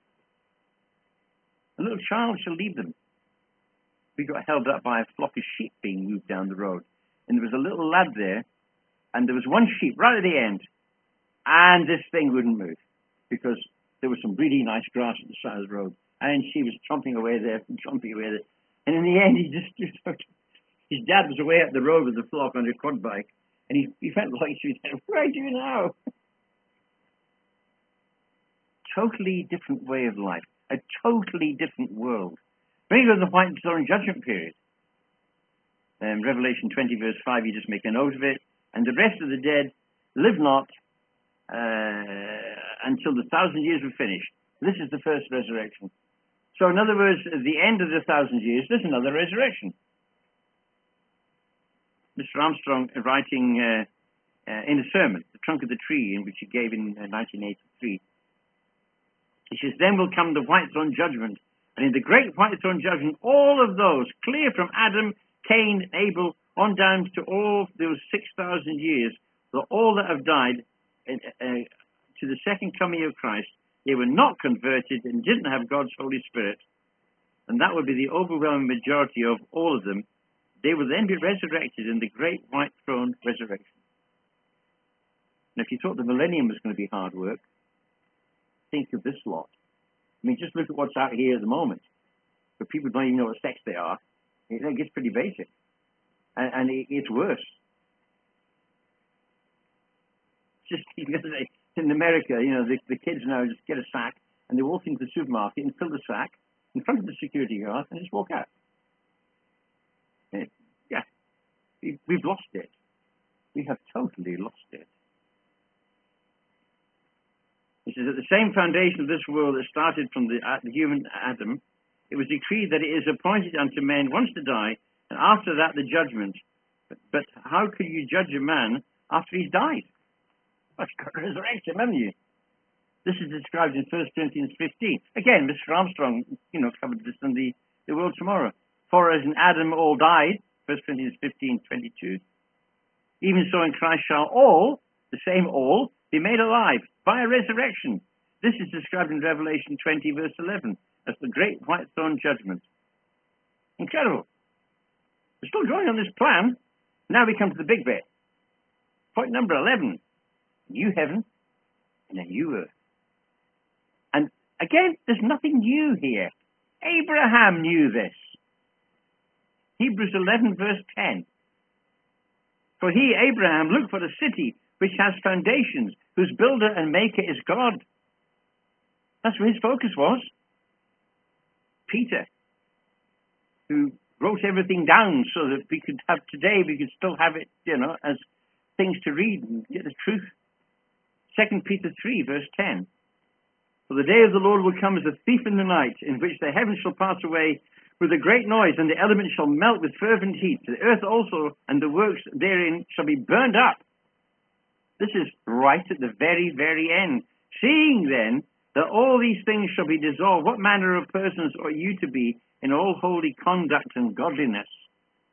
A little child shall lead them. We got held up by a flock of sheep being moved down the road. And there was a little lad there, and there was one sheep right at the end, and this thing wouldn't move because there was some really nice grass at the side of the road, and she was chomping away there and chomping away there. And in the end, his dad was away up the road with the flock on a quad bike, and he felt like she was saying, "What do I do now?" Totally different way of life, a totally different world. When you go to the white throne judgment period, Revelation 20 verse 5, you just make a note of it, and the rest of the dead live not until the 1,000 years were finished. This is the first resurrection. So in other words, at the end of the 1,000 years, there's another resurrection. Mr. Armstrong, writing in a sermon, The Trunk of the Tree, in which he gave in 1983, he says, then will come the white throne judgment, and in the great white throne judgment, all of those, clear from Adam, Cain, Abel, on down to all those 6,000 years, all that have died to the second coming of Christ, they were not converted and didn't have God's Holy Spirit, and that would be the overwhelming majority of all of them. They will then be resurrected in the great white throne resurrection. And if you thought the millennium was going to be hard work, think of this lot. I mean, just look at what's out here at the moment. But people don't even know what sex they are. It gets pretty basic. And it's worse. Just in America, the kids now just get a sack and they walk into the supermarket and fill the sack in front of the security guard and just walk out. Yeah, we've lost it. We have totally lost it. It says, at the same foundation of this world that started from the human Adam, it was decreed that it is appointed unto men once to die, and after that the judgment. But how could you judge a man after he's died? Well, you've got to resurrect him, haven't you? This is described in 1 Corinthians 15. Again, Mr. Armstrong, covered this in the World Tomorrow. For as in Adam all died, 1 Corinthians 15:22, even so in Christ shall all, the same all, be made alive by a resurrection. This is described in Revelation 20 verse 11 as the great white throne judgment. Incredible. We're still going on this plan. Now we come to the big bit. Point number 11. New heaven and a new earth. And again, there's nothing new here. Abraham knew this. Hebrews 11 verse 10. For he, Abraham, looked for a city which has foundations, whose builder and maker is God. That's where his focus was. Peter, who wrote everything down so that we could have today, we could still have it, as things to read and get the truth. 2 Peter 3 verse 10. For the day of the Lord will come as a thief in the night, in which the heavens shall pass away with a great noise, and the elements shall melt with fervent heat. The earth also and the works therein shall be burned up. This is right at the very, very end. Seeing then that all these things shall be dissolved, what manner of persons ought you to be in all holy conduct and godliness?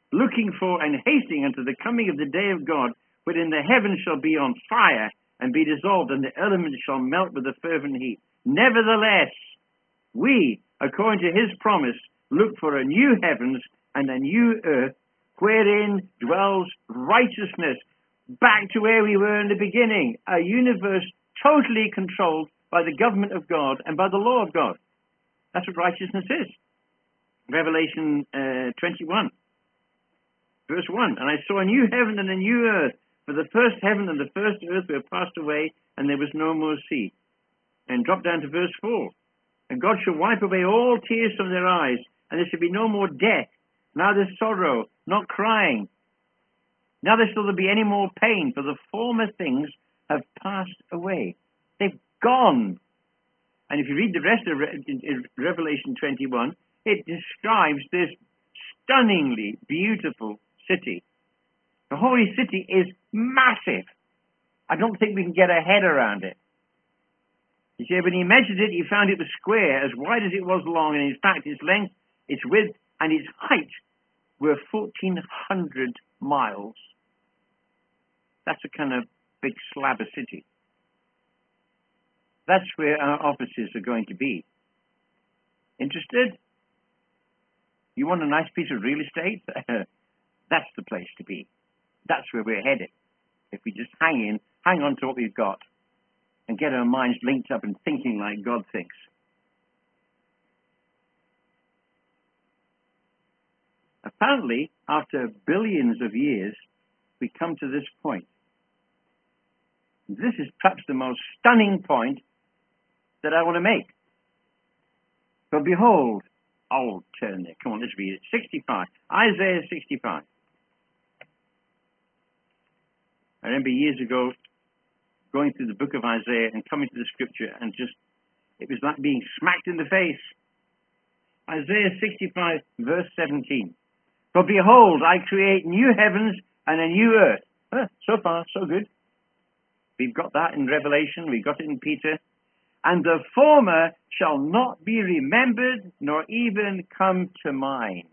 looking for and hasting unto the coming of the day of God, wherein the heavens shall be on fire and be dissolved, and the elements shall melt with a fervent heat. Nevertheless, we, according to his promise, look for a new heavens and a new earth, wherein dwells righteousness. Back to where we were in the beginning, a universe totally controlled by the government of God and by the law of God. That's what righteousness is. Revelation 21, verse 1. And I saw a new heaven and a new earth, for the first heaven and the first earth were passed away, and there was no more sea. And drop down to verse 4. And God shall wipe away all tears from their eyes, and there shall be no more death, neither sorrow, not crying. Neither shall there be any more pain, for the former things have passed away. They've gone. And if you read the rest of Revelation 21, it describes this stunningly beautiful city. The holy city is massive. I don't think we can get our head around it. You see, when he measured it, he found it was square, as wide as it was long, and in fact, its length, its width, and its height were 1,400 miles. That's a kind of big slab of city. That's where our offices are going to be. Interested? You want a nice piece of real estate? That's the place to be. That's where we're headed. If we just hang on to what we've got, and get our minds linked up and thinking like God thinks. Apparently, after billions of years, we come to this point. This is perhaps the most stunning point that I want to make. But behold, I'll turn there. Come on, let's read it. 65. Isaiah 65. I remember years ago going through the book of Isaiah and coming to the scripture, and it was like being smacked in the face. Isaiah 65, verse 17. For behold, I create new heavens and a new earth. So far, so good. We've got that in Revelation. We got it in Peter. And the former shall not be remembered, nor even come to mind.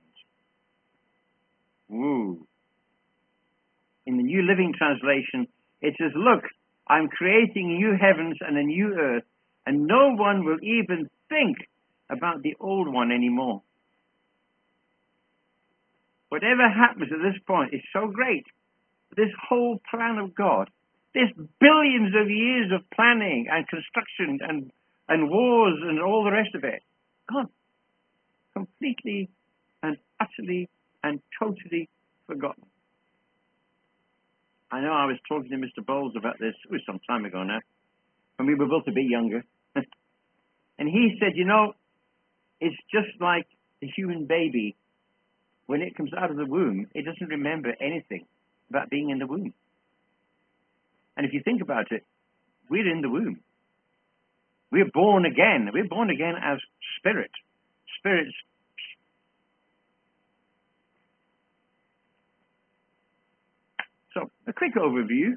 Woo. In the New Living Translation, it says, look, I'm creating new heavens and a new earth, and no one will even think about the old one anymore. Whatever happens at this point is so great. This whole plan of God, this billions of years of planning and construction and wars and all the rest of it, gone. Completely and utterly and totally forgotten. I know I was talking to Mr. Bowles about this, it was some time ago now, when we were both a bit younger. And he said, you know, it's just like the human baby. When it comes out of the womb, it doesn't remember anything about being in the womb. And if you think about it, we're in the womb. We're born again. We're born again as spirit. Spirits. So, a quick overview.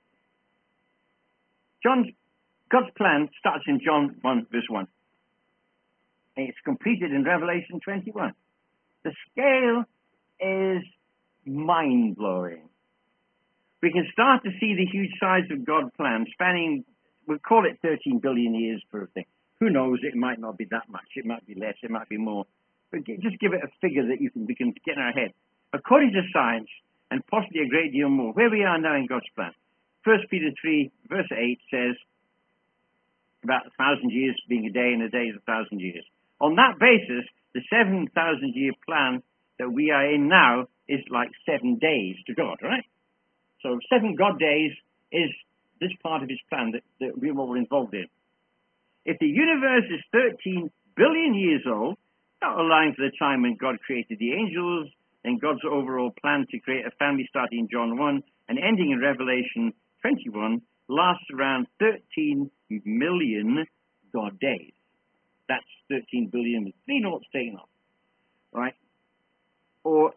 God's plan starts in John 1, verse 1. And it's completed in Revelation 21. The scale is mind-blowing. We can start to see the huge size of God's plan spanning, we'll call it 13 billion years for a thing. Who knows, it might not be that much. It might be less, it might be more. But just give it a figure that we can get in our head. According to science, and possibly a great deal more, where we are now in God's plan. 1 Peter 3, verse 8 says, about 1,000 years being a day, and a day is 1,000 years. On that basis, the 7,000-year plan that we are in now is like 7 days to God, right? So 7 God days is this part of his plan that we were involved in. If the universe is 13 billion years old, not allowing for the time when God created the angels, and God's overall plan to create a family starting in John 1 and ending in Revelation 21 lasts around 13 million God days. That's 13 billion with 3 noughts taken off, right? Or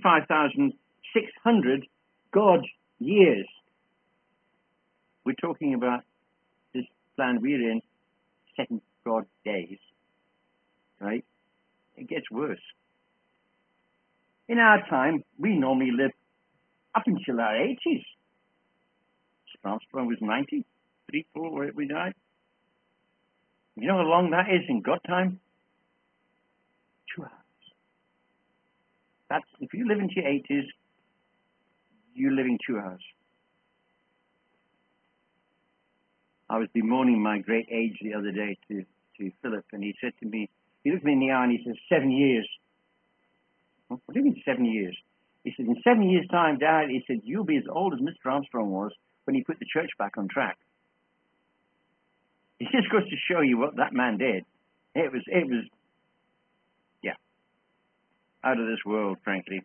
35,600 God years. We're talking about this plan we're in, 7 God days, right? It gets worse. In our time, we normally live up until our 80s. Armstrong was 90, 3, 4, where we died. You know how long that is in God time? 2 hours. That's, if you live into your 80s, you're living 2 hours. I was bemoaning my great age the other day to Philip, and he said to me, he looked me in the eye and he said, 7 years. What do you mean 7 years? He said, in 7 years' time, Dad, he said, you'll be as old as Mr. Armstrong was when he put the church back on track. It just goes to show you what that man did. It was, yeah, out of this world, frankly.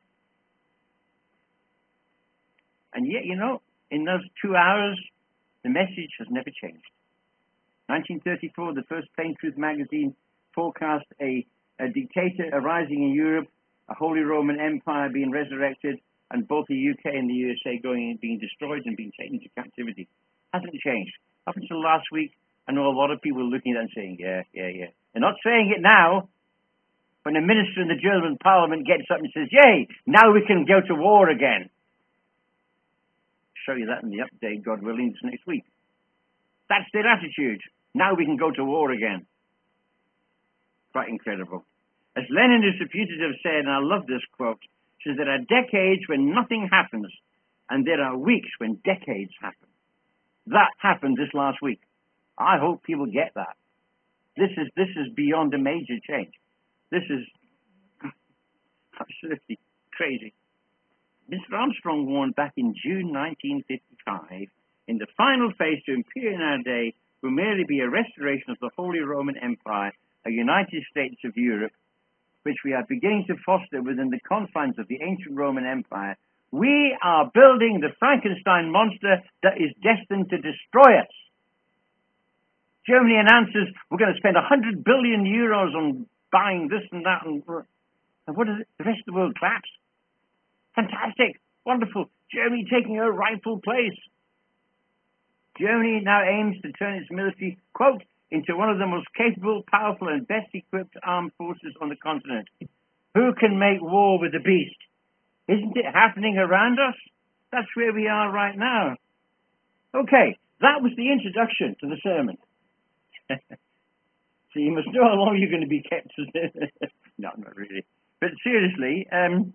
And yet, you know, in those 2 hours, the message has never changed. 1934, the first Plain Truth magazine forecast a dictator arising in Europe, a Holy Roman Empire being resurrected, and both the UK and the USA being destroyed and being taken into captivity. Hasn't changed. Up until last week, I know a lot of people looking at that and saying, yeah. They're not saying it now. When a minister in the German parliament gets up and says, yay, now we can go to war again. Show you that in the update, God willing, this next week. That's their attitude. Now we can go to war again. Quite incredible. As Lenin, who's reputed to have said, and I love this quote, says there are decades when nothing happens, and there are weeks when decades happen. That happened this last week. I hope people get that. This is beyond a major change. This is absolutely crazy. Mr. Armstrong warned back in June 1955, in the final phase to appear in our day will merely be a restoration of the Holy Roman Empire, a United States of Europe, which we are beginning to foster within the confines of the ancient Roman Empire. We are building the Frankenstein monster that is destined to destroy us. Germany announces we're going to spend 100 billion euros on buying this and that, and what is it? The rest of the world collapse. Fantastic, wonderful. Germany taking her rightful place. Germany now aims to turn its military, quote, into one of the most capable, powerful, and best equipped armed forces on the continent. Who can make war with the beast? Isn't it happening around us? That's where we are right now. Okay, that was the introduction to the sermon. So you must know how long you're going to be kept. No, not really. But seriously,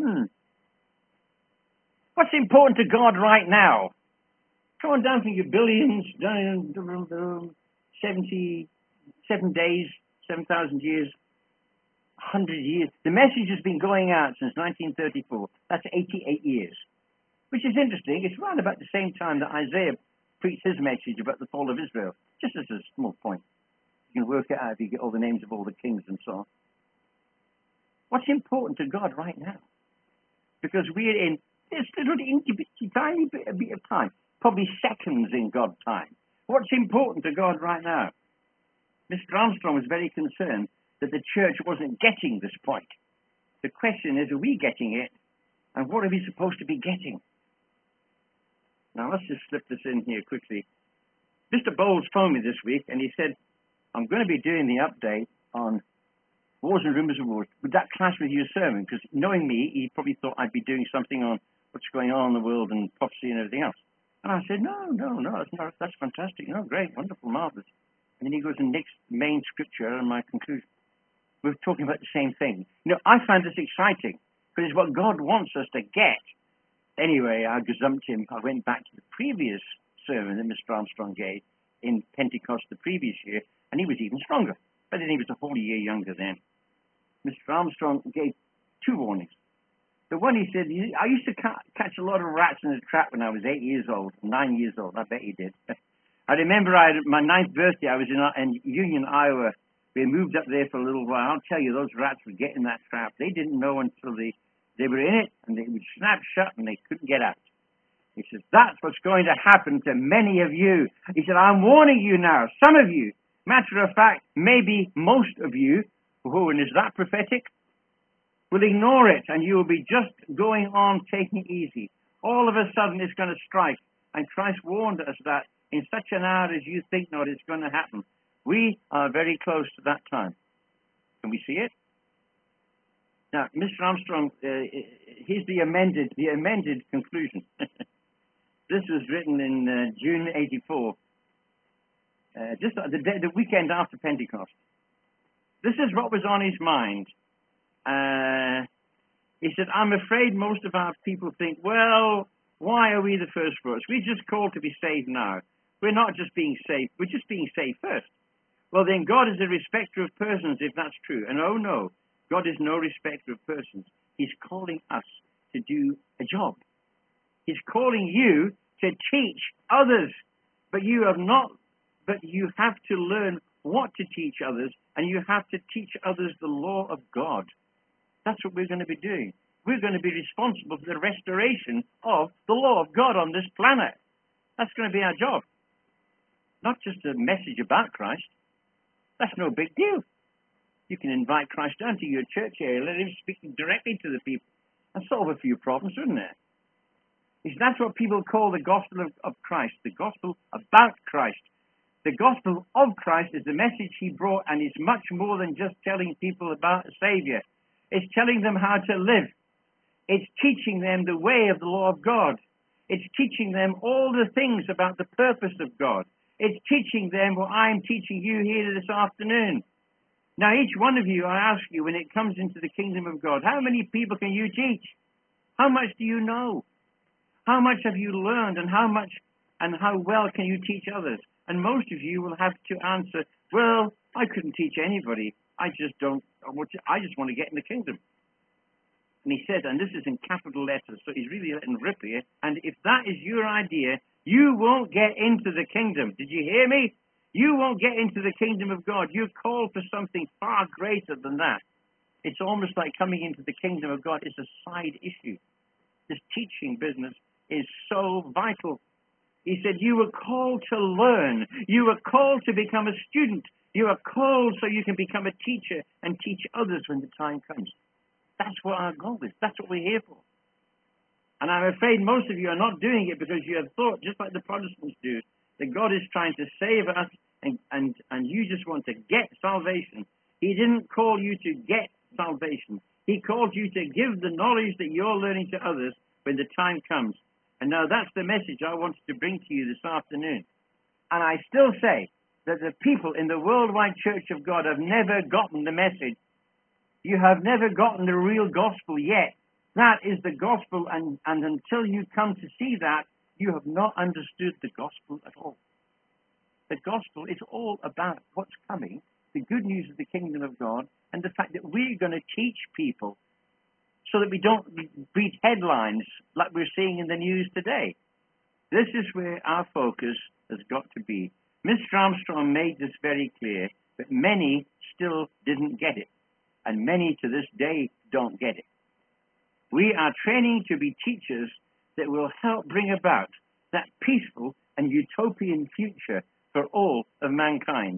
what's important to God right now? Come on down from your billions, down 77 days, 7,000 years, 100 years. The message has been going out since 1934. That's 88 years, which is interesting. It's around about the same time that Isaiah preached his message about the fall of Israel, just as a small point. You can work it out if you get all the names of all the kings and so on. What's important to God right now? Because we're in this little tiny bit of time, probably seconds in God's time. What's important to God right now? Mr. Armstrong was very concerned that the church wasn't getting this point. The question is, are we getting it? And what are we supposed to be getting? Now, let's just slip this in here quickly. Mr. Bowles phoned me this week, and he said, I'm going to be doing the update on Wars and Rumors of Wars. Would that clash with your sermon? Because knowing me, he probably thought I'd be doing something on what's going on in the world and prophecy and everything else. And I said, no, that's fantastic. No, great, wonderful, marvelous. And then he goes and nicks main scripture and my conclusion. We're talking about the same thing. You know, I find this exciting because it's what God wants us to get. Anyway, I gazumped him. I went back to the previous sermon that Mr. Armstrong gave in Pentecost the previous year, and he was even stronger. But then he was a whole year younger then. Mr. Armstrong gave 2 warnings. The one he said, I used to catch a lot of rats in a trap when I was 8 years old, 9 years old. I bet he did. I remember my 9th birthday, I was in Union, Iowa. We moved up there for a little while. I'll tell you, those rats would get in that trap. They didn't know until they were in it, and they would snap shut, and they couldn't get out. He says, that's what's going to happen to many of you. He said, I'm warning you now, some of you. Matter of fact, maybe most of you, and is that prophetic? Will ignore it, and you will be just going on taking it easy. All of a sudden, it's going to strike. And Christ warned us that in such an hour as you think not, it's going to happen. We are very close to that time. Can we see it? Now, Mr. Armstrong, here's the amended conclusion. This was written in June '84, just the weekend after Pentecost. This is what was on his mind. He said, "I'm afraid most of our people think, well, why are we the first fruits? We're just called to be saved now. We're not just being saved. We're just being saved first. Well, then God is a respecter of persons, if that's true. And oh no, God is no respecter of persons. He's calling us to do a job. He's calling you to teach others, but you have to learn what to teach others, and you have to teach others the law of God. That's what we're going to be doing. We're going to be responsible for the restoration of the law of God on this planet. That's going to be our job. Not just a message about Christ. That's no big deal. You can invite Christ down to your church area, let him speak directly to the people, and solve a few problems, wouldn't it? That's what people call the gospel of Christ, the gospel about Christ. The gospel of Christ is the message he brought, and it's much more than just telling people about a Savior. It's telling them how to live. It's teaching them the way of the law of God. It's teaching them all the things about the purpose of God. It's teaching them what I'm teaching you here this afternoon. Now, each one of you, I ask you, when it comes into the kingdom of God, how many people can you teach? How much do you know? How much have you learned, and how well can you teach others? And most of you will have to answer, well, I couldn't teach anybody. I just want to get in the kingdom. And he says, and this is in capital letters, so he's really letting rip here, and if that is your idea, you won't get into the kingdom. Did you hear me? You won't get into the kingdom of God. You're called for something far greater than that. It's almost like coming into the kingdom of God is a side issue. This teaching business is so vital. He said, you were called to learn. You were called to become a student. You are called so you can become a teacher and teach others when the time comes. That's what our goal is. That's what we're here for. And I'm afraid most of you are not doing it because you have thought, just like the Protestants do, that God is trying to save us and you just want to get salvation. He didn't call you to get salvation. He called you to give the knowledge that you're learning to others when the time comes. And now that's the message I wanted to bring to you this afternoon. And I still say that the people in the worldwide church of God have never gotten the message. You have never gotten the real gospel yet. That is the gospel, and until you come to see that, you have not understood the gospel at all. The gospel is all about what's coming, the good news of the kingdom of God, and the fact that we're going to teach people so that we don't read headlines like we're seeing in the news today. This is where our focus has got to be. Mr. Armstrong made this very clear, but many still didn't get it, and many to this day don't get it. We are training to be teachers that will help bring about that peaceful and utopian future for all of mankind.